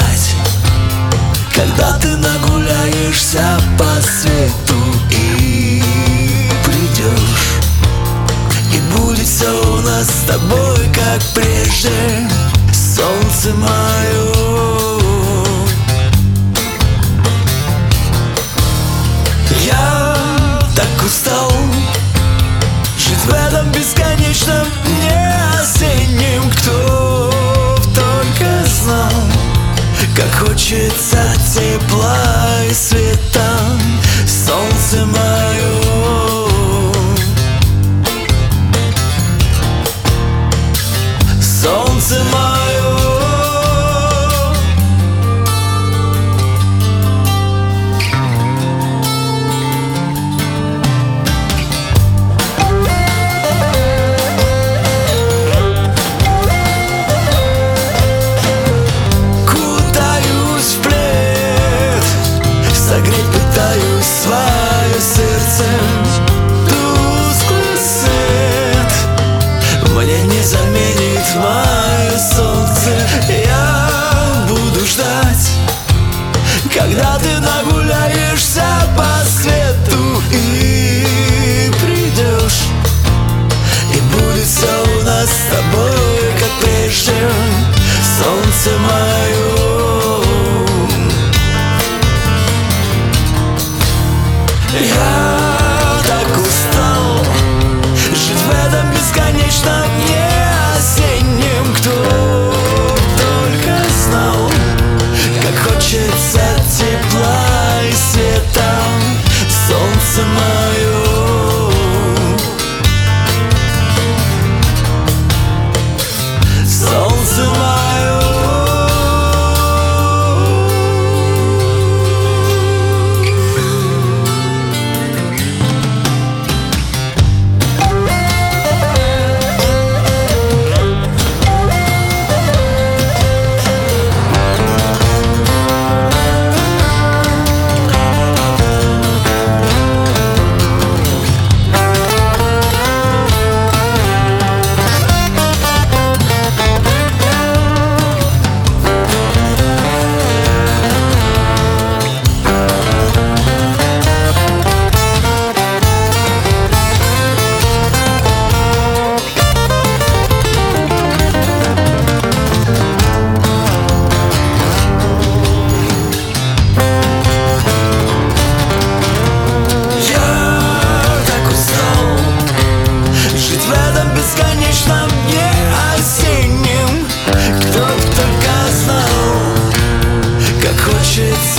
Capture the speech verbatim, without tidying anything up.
ждать, когда ты нагуляешься по свету и придешь, и будет все у нас с тобой как прежде, солнце мое. Я так устал жить в этом бесконечном дне осеннем. Кто только знал, как хочется тепла и света, солнце мое. Солнце мое. Согреть пытаюсь свое сердце, тусклый свет мне не заменит мое солнце. Я буду ждать, когда ты нагуляешься по свету и придешь, и будет все у нас с тобой как прежде, солнце мое. Я так устал жить в этом бесконечном дне осеннем. Кто только знал, как хочется тепла и света, солнце мое. Солнце мое. Бесконечном дне осеннем. Кто б только знал, как хочется